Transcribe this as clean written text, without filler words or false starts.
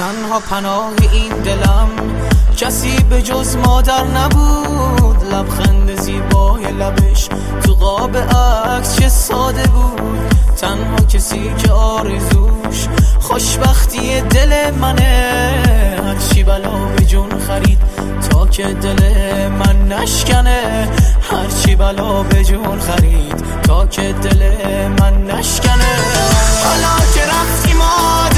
تنها پناه این دلم کسی به جز مادر نبود. لبخند زیبای لبش تو قاب عکس چه ساده بود. تنها کسی که آرزوش خوشبختی دل منه. هرچی بلا به جون خرید تا که دل من نشکنه. هرچی بلا به جون خرید تا که دل من نشکنه. حالا که رفتی ما